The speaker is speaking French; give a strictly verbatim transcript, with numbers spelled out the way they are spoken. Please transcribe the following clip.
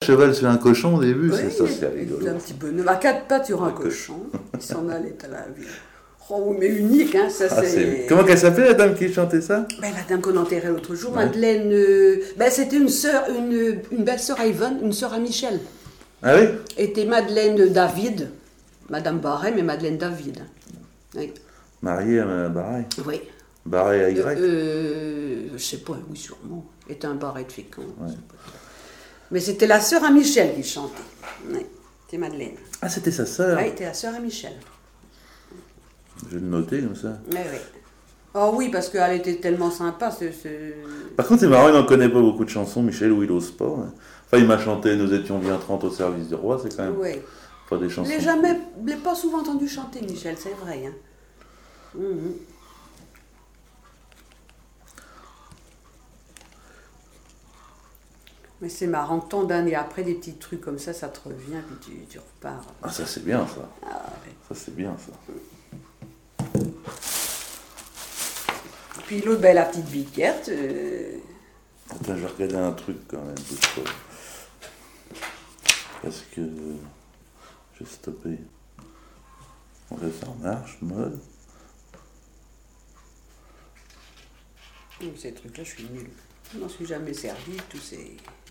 cheval sur un cochon au début, Oui, c'est ça, il c'est est- rigolo. il est un petit bonhomme, à quatre pattes sur un Un cochon. Il s'en allait à la ville. Oh, mais unique, hein, ça Ah, c'est... c'est- Comment qu'elle s'appelait la dame qui chantait ça? Ben, la dame qu'on enterrait l'autre jour, Ouais. Madeleine... euh, ben, c'était une sœur, une, une belle-sœur à Yvonne, une sœur à Michel. Ah oui? Était Madeleine David, Madame Barret, mais Madeleine David. Oui. Mariée à Mme Barret. Oui. Barret à Y. Euh, euh, je sais pas, oui, sûrement. Était un barret de fécond. Ouais. je sais pas. Mais c'était la sœur à Michel qui chantait. Oui. C'était Madeleine. Ah, c'était sa sœur. Oui, c'était la sœur à Michel. Je vais le noter comme ça. Oui, oui. Oh oui, parce qu'elle était tellement sympa. Ce, ce... Par contre, c'est marrant, il n'en connaît pas beaucoup de chansons, Michel, ou il ose pas. hein. Enfin, il m'a chanté Nous étions bien trente au service du roi, c'est quand même Oui. pas des Je chansons. l'ai jamais, je l'ai pas souvent entendu chanter, Michel, c'est vrai. Hein. Mhm. Mais c'est marrant, tant d'années après, des petits trucs comme ça, ça te revient, puis tu, tu repars. Ah, ça c'est bien ça. Ah, ouais. Ça c'est bien ça. Puis l'autre, ben, la petite biquette. euh, Attends, je vais regarder un truc quand même. bouge pas. Parce que j'ai stoppé. On reste en marche, mode. Ces trucs-là, je suis nulle. Je m'en suis jamais servi, tous ces...